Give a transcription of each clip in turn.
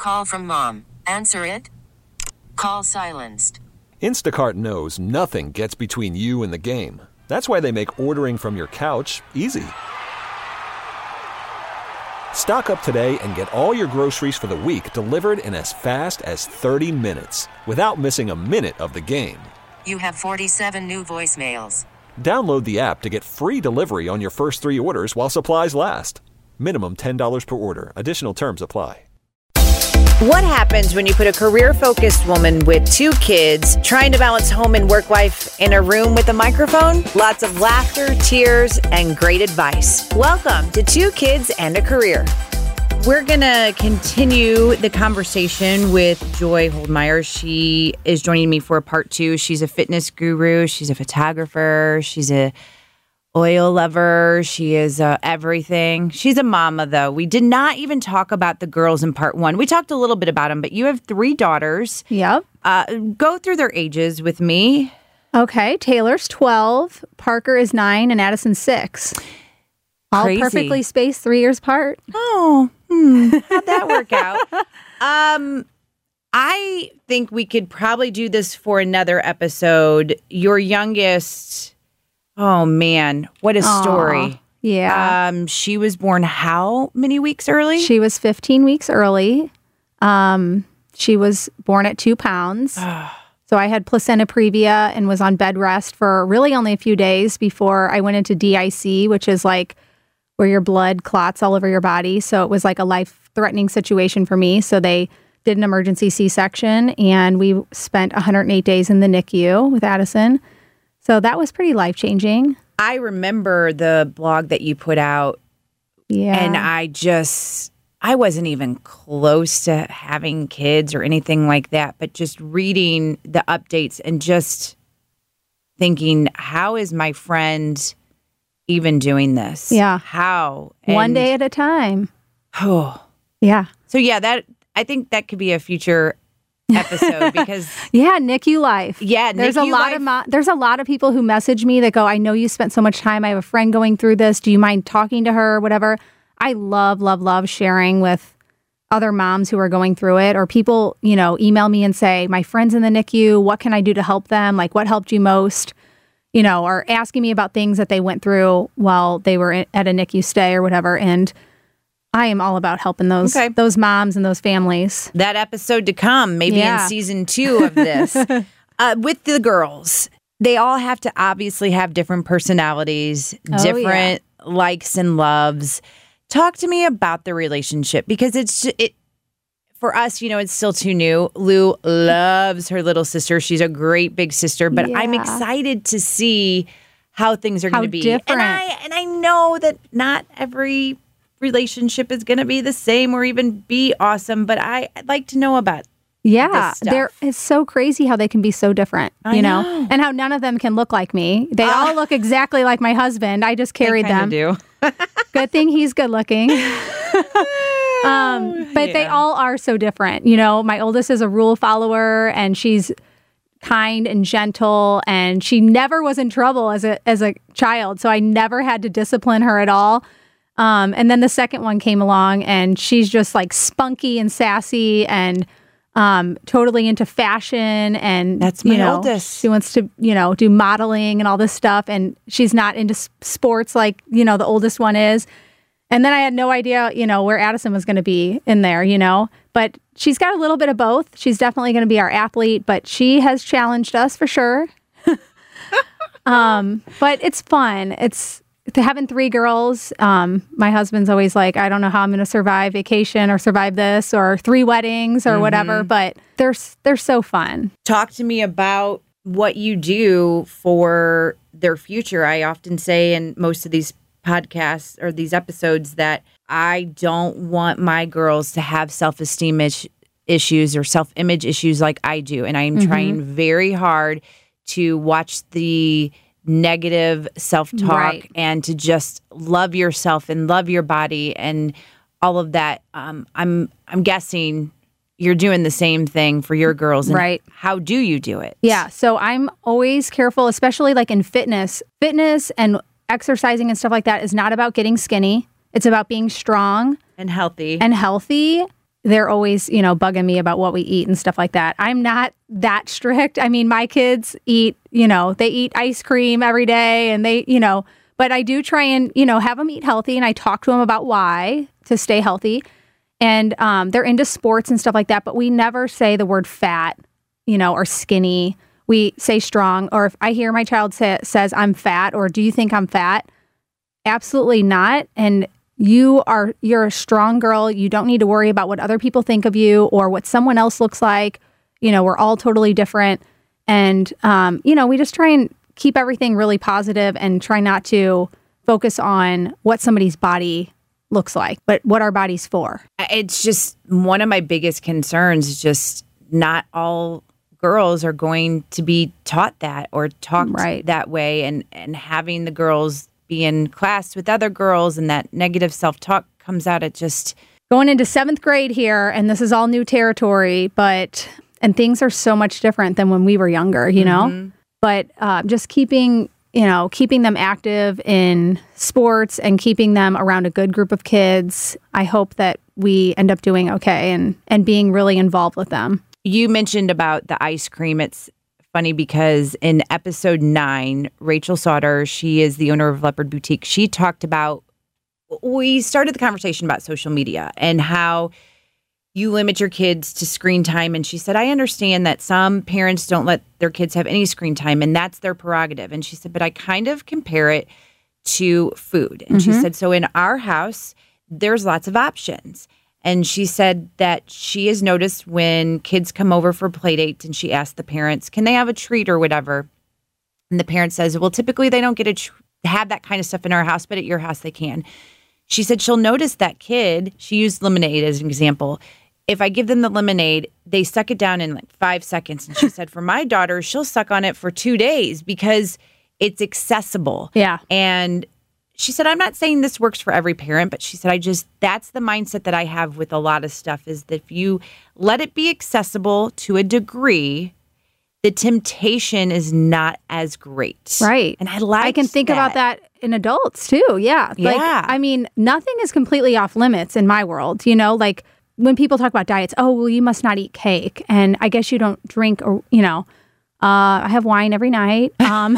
call from mom. Answer it. Call silenced. Instacart knows nothing gets between you and the game. That's why they make ordering from your couch easy. Stock up today and get all your groceries for the week delivered in as fast as 30 minutes without missing a minute of the game. You have 47 new voicemails. Download the app to get free delivery on your first 3 orders while supplies last. Minimum $10 per order. Additional terms apply. What happens when you put a career-focused woman with 2 kids trying to balance home and work life in a room with a microphone? Lots of laughter, tears, and great advice. Welcome to 2 Kids and a Career. We're going to continue the conversation with Joy Holdmeyer. She is joining me for part 2. She's a fitness guru. She's a photographer. She's a oil lover. She is everything. She's a mama, though. We did not even talk about the girls in part 1. We talked a little bit about them, but you have 3 daughters. Yep. Go through their ages with me. Okay. Taylor's 12, Parker is 9, and Addison's 6. All Crazy. perfectly spaced 3 years apart. Oh, how'd that work out? I think we could probably do this for another episode. Your youngest... Oh, man. What a story. Aww, yeah. She was born how many weeks early? She was 15 weeks early. She was born at 2 pounds. So I had placenta previa and was on bed rest for really only a few days before I went into DIC, which is like where your blood clots all over your body. So it was like a life-threatening situation for me. So they did an emergency C-section, and we spent 108 days in the NICU with Addison. So that was pretty life-changing. I remember the blog that you put out. Yeah. And I wasn't even close to having kids or anything like that, but just reading the updates and just thinking, how is my friend even doing this? Yeah. How? One day at a time. Oh. Yeah. So yeah, I think that could be a future episode because yeah, NICU life. Yeah, there's NICU a lot life. there's a lot of people who message me that go, I know you spent so much time. I have a friend going through this. Do you mind talking to her? Whatever. I love sharing with other moms who are going through it, or people, email me and say, my friend's in the NICU. What can I do to help them? Like, what helped you most? Or asking me about things that they went through while they were at a NICU stay or whatever. And I am all about helping those moms and those families. That episode to come, maybe in season 2 of this. With the girls, they all have to obviously have different personalities, different likes and loves. Talk to me about the relationship, because for us, it's still too new. Lou loves her little sister. She's a great big sister, but I'm excited to see how things are going to be. Different. And I know that not every relationship is going to be the same or even be awesome, but I'd like to know about this stuff. It's so crazy how they can be so different, I know. and how none of them can look like me. They all look exactly like my husband. I just carried them. Do. Good thing he's good looking. But they all are so different. My oldest is a rule follower, and she's kind and gentle, and she never was in trouble as a child, so I never had to discipline her at all. And then the second one came along, and she's just like spunky and sassy and totally into fashion. And that's my oldest. She wants to, do modeling and all this stuff. And she's not into sports like, the oldest one is. And then I had no idea, where Addison was going to be in there, But she's got a little bit of both. She's definitely going to be our athlete, but she has challenged us for sure. But it's fun. It's having 3 girls. My husband's always like, I don't know how I'm going to survive vacation or survive this or 3 weddings or whatever, but they're so fun. Talk to me about what you do for their future. I often say in most of these podcasts or these episodes that I don't want my girls to have self-esteem issues or self-image issues like I do. And I am trying very hard to watch the negative self-talk and to just love yourself and love your body and all of that. I'm guessing you're doing the same thing for your girls. And how do you do it? Yeah. So I'm always careful, especially like in fitness. Fitness and exercising and stuff like that is not about getting skinny. It's about being strong and healthy. they're always, bugging me about what we eat and stuff like that. I'm not that strict. I mean, my kids eat, they eat ice cream every day and they, but I do try and, have them eat healthy. And I talk to them about why to stay healthy. And they're into sports and stuff like that. But we never say the word fat, or skinny. We say strong. Or if I hear my child says I'm fat, or do you think I'm fat? Absolutely not. And you're a strong girl. You don't need to worry about what other people think of you or what someone else looks like. We're all totally different. And, we just try and keep everything really positive and try not to focus on what somebody's body looks like, but what our body's for. It's just one of my biggest concerns is just not all girls are going to be taught that or talked that way. And having the girls be in class with other girls and that negative self-talk comes out, it just... Going into 7th grade here, and this is all new territory, and things are so much different than when we were younger, But just keeping them active in sports and keeping them around a good group of kids, I hope that we end up doing okay and being really involved with them. You mentioned about the ice cream. It's funny because in episode 9, Rachel Sauter, she is the owner of Leopard Boutique. She talked about, we started the conversation about social media and how you limit your kids to screen time. And she said, I understand that some parents don't let their kids have any screen time and that's their prerogative. And she said, but I kind of compare it to food. And she said, so in our house, there's lots of options. And she said that she has noticed when kids come over for play dates and she asks the parents, can they have a treat or whatever? And the parent says, well, typically they don't get to have that kind of stuff in our house, but at your house they can. She said she'll notice that kid, she used lemonade as an example. If I give them the lemonade, they suck it down in like 5 seconds. And she said for my daughter, she'll suck on it for 2 days because it's accessible. Yeah. And she said, I'm not saying this works for every parent, but she said, that's the mindset that I have with a lot of stuff is that if you let it be accessible to a degree, the temptation is not as great. Right. And I can think about that in adults too. Yeah. Yeah. Nothing is completely off limits in my world. Like when people talk about diets, oh, well, you must not eat cake. And I guess you don't drink or, I have wine every night.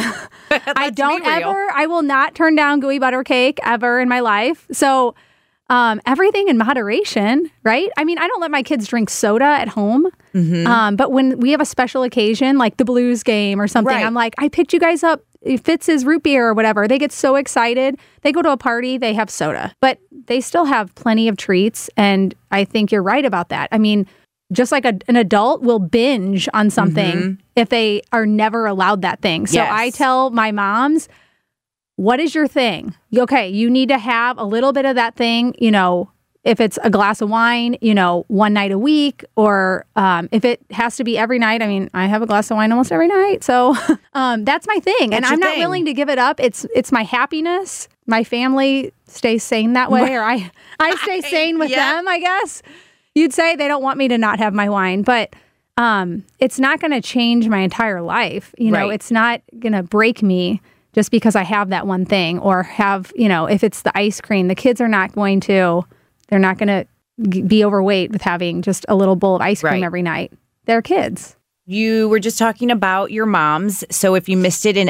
I will not turn down gooey butter cake ever in my life. So everything in moderation, right? I mean, I don't let my kids drink soda at home. But when we have a special occasion, like the Blues game or something, I'm like, I picked you guys up Fitz's root beer or whatever. They get so excited. They go to a party, they have soda. But they still have plenty of treats. And I think you're right about that. I mean, just like an adult will binge on something if they are never allowed that thing. So I tell my moms, what is your thing? Okay, you need to have a little bit of that thing, if it's a glass of wine, one night a week, or if it has to be every night. I mean, I have a glass of wine almost every night. So that's my thing. And I'm not willing to give it up. It's my happiness. My family stays sane that way, or I stay sane with them, I guess. You'd say they don't want me to not have my wine, but it's not going to change my entire life. It's not going to break me just because I have that one thing or have, if it's the ice cream, the kids are not going to, they're not going to be overweight with having just a little bowl of ice cream every night. They're kids. You were just talking about your moms. So if you missed it in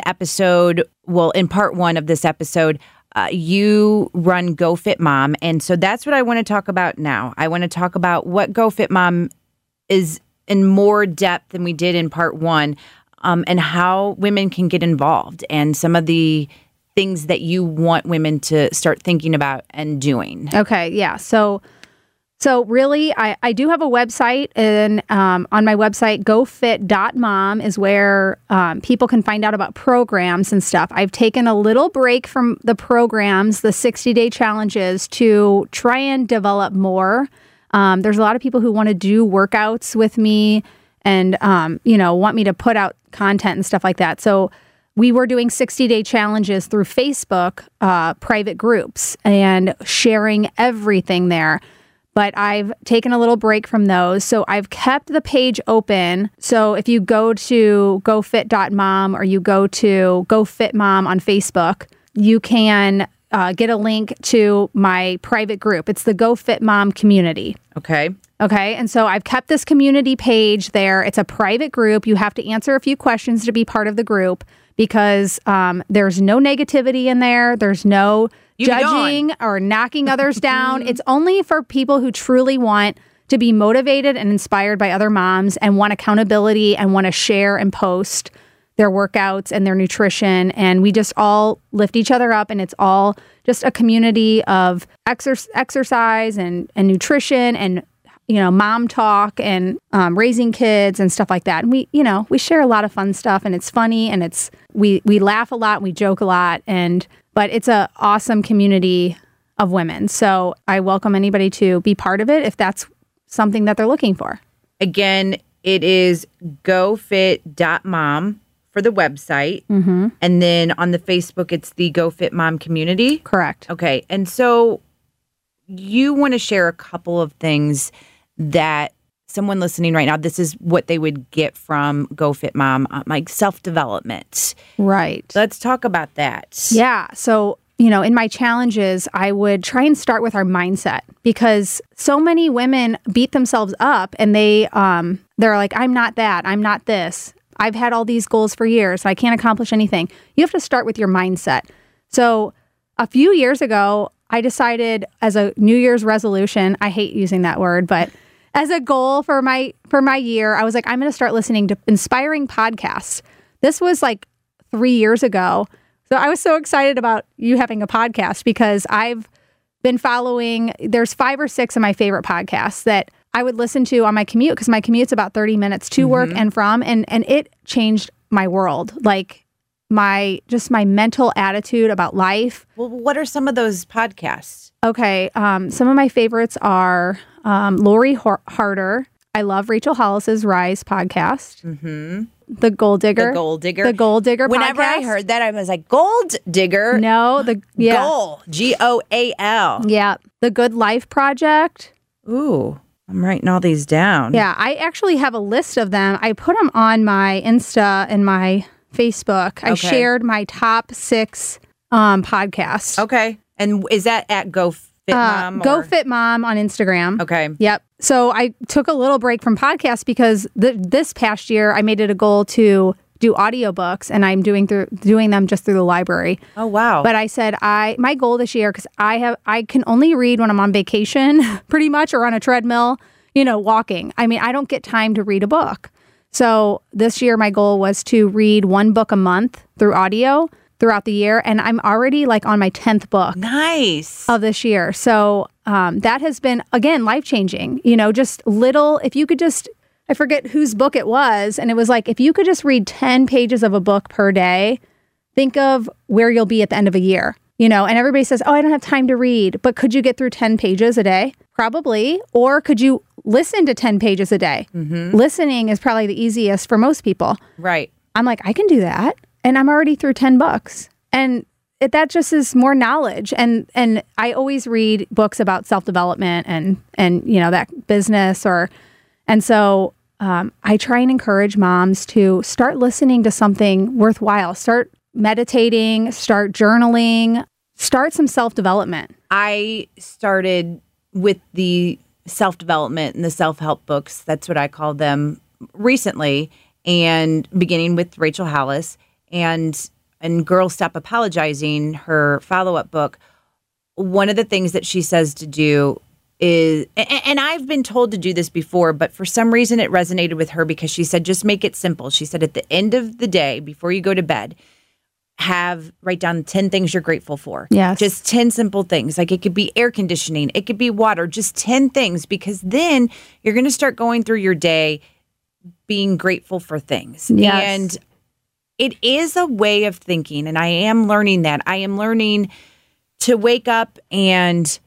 in part 1 of this episode, you run Go Fit Mom. And so that's what I want to talk about now. I want to talk about what Go Fit Mom is in more depth than we did in part 1, and how women can get involved and some of the things that you want women to start thinking about and doing. Okay, yeah. So really, I do have a website, and on my website, gofit.mom is where people can find out about programs and stuff. I've taken a little break from the programs, the 60-day challenges, to try and develop more. There's a lot of people who want to do workouts with me and, want me to put out content and stuff like that. So we were doing 60-day challenges through Facebook private groups and sharing everything there. But I've taken a little break from those. So I've kept the page open. So if you go to gofit.mom or you go to GoFitMom on Facebook, you can get a link to my private group. It's the Go Fit Mom community. Okay. Okay. And so I've kept this community page there. It's a private group. You have to answer a few questions to be part of the group because there's no negativity in there. There's no judging or knocking others down. It's only for people who truly want to be motivated and inspired by other moms and want accountability and want to share and post their workouts and their nutrition. And we just all lift each other up, and it's all just a community of exercise and nutrition and, mom talk and raising kids and stuff like that. And we share a lot of fun stuff, and it's funny, and we laugh a lot and we joke a lot. But it's an awesome community of women. So I welcome anybody to be part of it if that's something that they're looking for. Again, it is gofit.mom for the website. Mm-hmm. And then on the Facebook, it's the GoFit Mom community. Correct. Okay. And so you want to share a couple of things that someone listening right now, this is what they would get from GoFit Mom, like self-development. Right. Let's talk about that. Yeah. So, in my challenges, I would try and start with our mindset because so many women beat themselves up and they're like, I'm not that, I'm not this. I've had all these goals for years. I can't accomplish anything. You have to start with your mindset. So a few years ago, I decided as a New Year's resolution, I hate using that word, but as a goal for my year, I was like, I'm going to start listening to inspiring podcasts. This was like 3 years ago. So I was so excited about you having a podcast because I've been following, there's 5 or 6 of my favorite podcasts that I would listen to on my commute because my commute's about 30 minutes to work and from, and it changed my world. Like my mental attitude about life. Well, what are some of those podcasts? Okay. Some of my favorites are Lori Harder. I love Rachel Hollis's Rise podcast. Mm-hmm. The Gold Digger. The Gold Digger. The Gold Digger Whenever podcast. I heard that, I was like, Gold Digger? No, Goal. Goal. Yeah. The Good Life Project. Ooh, I'm writing all these down. Yeah, I actually have a list of them. I put them on my Insta and my Facebook. I shared my top 6 podcasts. Okay. And is that at GoFit Mom? GoFit Mom on Instagram. Okay. Yep. So I took a little break from podcasts because this past year I made it a goal to do audiobooks, and I'm doing them just through the library. Oh, wow. But I said my goal this year, because I can only read when I'm on vacation pretty much, or on a treadmill, walking. I mean, I don't get time to read a book. So this year my goal was to read 1 book a month through audio throughout the year. And I'm already like on my 10th book. Nice. Of this year. So that has been, again, life-changing. Just little, if you could just, I forget whose book it was. And it was like, if you could just read 10 pages of a book per day, think of where you'll be at the end of a year. And everybody says, oh, I don't have time to read. But could you get through 10 pages a day? Probably. Or could you listen to 10 pages a day? Mm-hmm. Listening is probably the easiest for most people. Right. I'm like, I can do that. And I'm already through 10 books. And that just is more knowledge. And I always read books about self-development and that business and so I try and encourage moms to start listening to something worthwhile. Start meditating, start journaling, start some self-development. I started with the self-development and the self-help books. That's what I call them recently, and beginning with Rachel Hollis and Girl Stop Apologizing, her follow-up book. One of the things that she says to do is, and I've been told to do this before, but for some reason it resonated with her because she said, just make it simple. She said, at the end of the day, before you go to bed, write down 10 things you're grateful for. Yes. Just 10 simple things. Like it could be air conditioning, it could be water, just 10 things, because then you're going to start going through your day being grateful for things. Yes. And it is a way of thinking, and I am learning that. I am learning to wake up and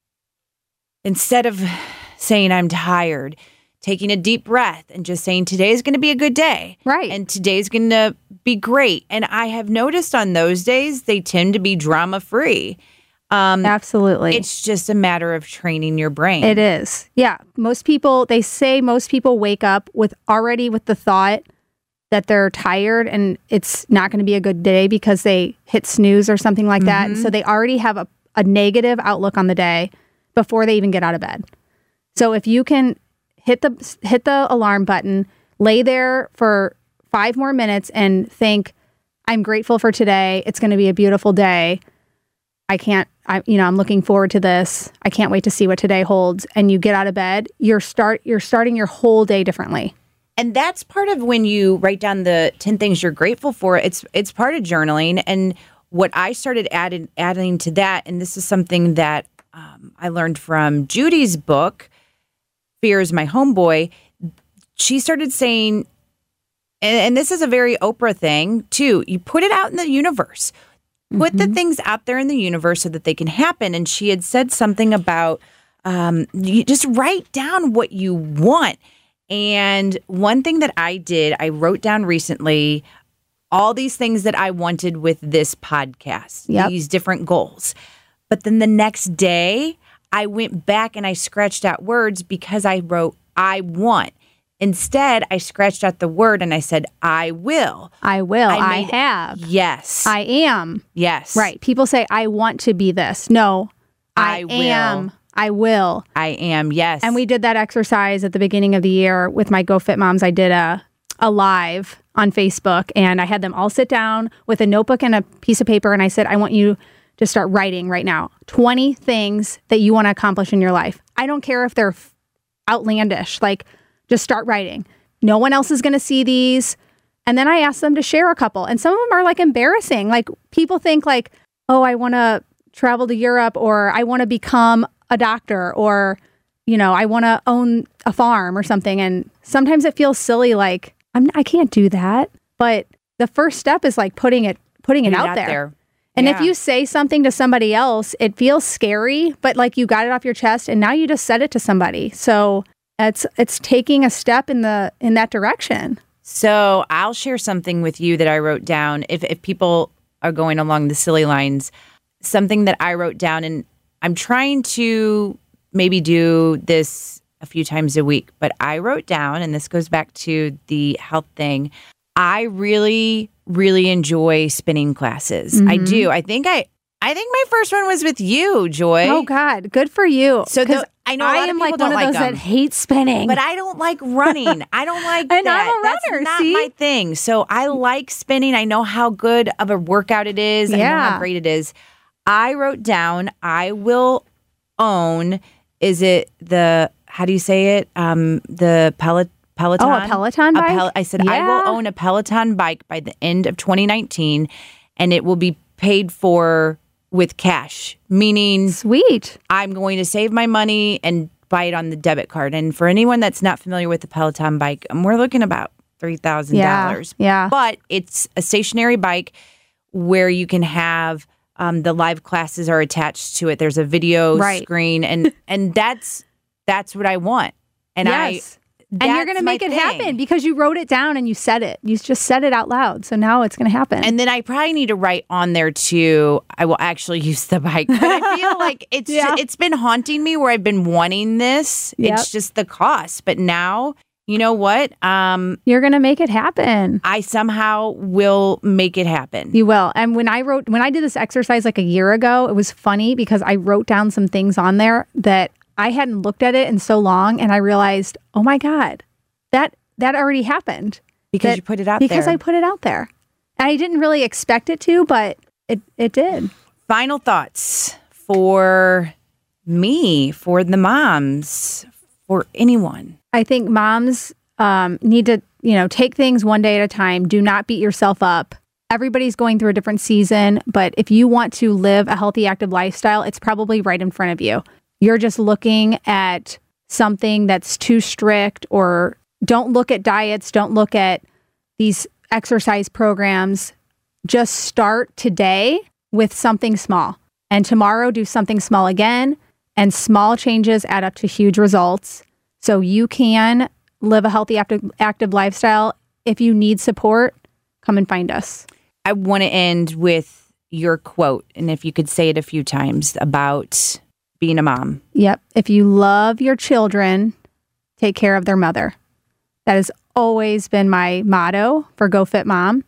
instead of saying I'm tired, taking a deep breath and just saying today's going to be a good day. Right. And today's going to be great. And I have noticed on those days, they tend to be drama-free. Absolutely. It's just a matter of training your brain. It is. Yeah. They say most people wake up with the thought that they're tired and it's not going to be a good day because they hit snooze or something like that. And so they already have a negative outlook on the day before they even get out of bed. So if you can hit the alarm button, lay there for 5 more minutes and think, I'm grateful for today. It's going to be a beautiful day. I'm looking forward to this. I can't wait to see what today holds. And you get out of bed, you're starting your whole day differently. And that's part of when you write down the 10 things you're grateful for. It's part of journaling. And what I started adding to that, and this is something that I learned from Judy's book, Fear is My Homeboy. She started saying, and this is a very Oprah thing too, you put it out in the universe. Put the things out there in the universe so that they can happen. And she had said something about you just write down what you want. And one thing that I did, I wrote down recently all these things that I wanted with this podcast, these different goals. But then the next day, I went back and I scratched out words because I wrote, I want. Instead, I scratched out the word and I said, I will. I will. I have. Yes. I am. Yes. Right. People say, I want to be this. No, I am. I will. I am. Yes. And we did that exercise at the beginning of the year with my Go Fit Moms. I did a live on Facebook and I had them all sit down with a notebook and a piece of paper. And I said, I want you to start writing right now. 20 things that you want to accomplish in your life. I don't care if they're outlandish. Like, just start writing. No one else is going to see these. And then I asked them to share a couple. And some of them are like embarrassing. Like people think like, oh, I want to travel to Europe, or I want to become a doctor, or, I want to own a farm or something. And sometimes it feels silly. Like I can't do that. But the first step is like putting it out there. And if you say something to somebody else, it feels scary, but like you got it off your chest and now you just said it to somebody. So it's taking a step in that direction. So I'll share something with you that I wrote down. If people are going along the silly lines, something that I wrote down, and I'm trying to maybe do this a few times a week, but I wrote down, and this goes back to the health thing, I really, really enjoy spinning classes. I do. I think my first one was with you, Joy. Oh God, good for you. So I know a lot of people like don't one of those them, that hate spinning, but I don't like running. I don't like and that. I'm a runner. That's not my thing. So I like spinning. I know how good of a workout it is. I know how great it is. I wrote down, I will own. Is it how do you say it? The Peloton. Oh, a Peloton bike? I said, I will own a Peloton bike by the end of 2019, and it will be paid for with cash, meaning sweet. I'm going to save my money and buy it on the debit card. And for anyone that's not familiar with the Peloton bike, we're looking about $3,000. Yeah. But it's a stationary bike where you can have the live classes are attached to it. There's a video screen, and that's what I want. And and you're going to make it happen because you wrote it down and you said it. You just said it out loud. So now it's going to happen. And then I probably need to write on there too, I will actually use the bike. But I feel like it's been haunting me where I've been wanting this. Yep. It's just the cost. But now, you know what? You're going to make it happen. I somehow will make it happen. You will. And when I did this exercise like a year ago, it was funny because I wrote down some things on there that I hadn't looked at it in so long, and I realized, oh my God, that already happened. Because you put it out there. Because I put it out there. And I didn't really expect it to, but it did. Final thoughts for me, for the moms, for anyone. I think moms need to, take things one day at a time. Do not beat yourself up. Everybody's going through a different season, but if you want to live a healthy, active lifestyle, it's probably right in front of you. You're just looking at something that's too strict, or don't look at diets, don't look at these exercise programs. Just start today with something small, and tomorrow do something small again, and small changes add up to huge results. So you can live a healthy, active lifestyle. If you need support, come and find us. I want to end with your quote, and if you could say it a few times, about being a mom. Yep. If you love your children, take care of their mother. That has always been my motto for Go Fit Mom.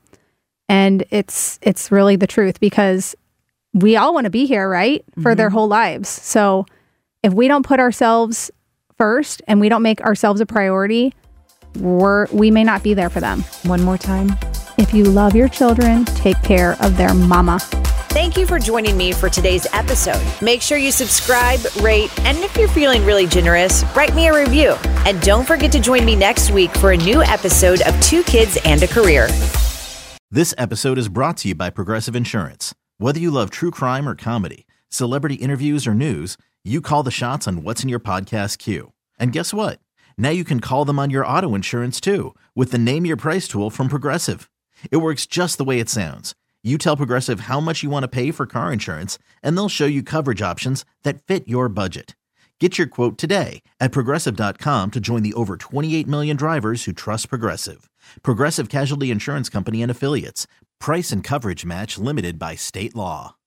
And it's really the truth, because we all want to be here, right? For their whole lives. So if we don't put ourselves first and we don't make ourselves a priority, we may not be there for them. One more time. If you love your children, take care of their mama. Thank you for joining me for today's episode. Make sure you subscribe, rate, and if you're feeling really generous, write me a review. And don't forget to join me next week for a new episode of Two Kids and a Career. This episode is brought to you by Progressive Insurance. Whether you love true crime or comedy, celebrity interviews or news, you call the shots on what's in your podcast queue. And guess what? Now you can call them on your auto insurance too with the Name Your Price tool from Progressive. It works just the way it sounds. You tell Progressive how much you want to pay for car insurance, and they'll show you coverage options that fit your budget. Get your quote today at Progressive.com to join the over 28 million drivers who trust Progressive. Progressive Casualty Insurance Company and Affiliates. Price and coverage match limited by state law.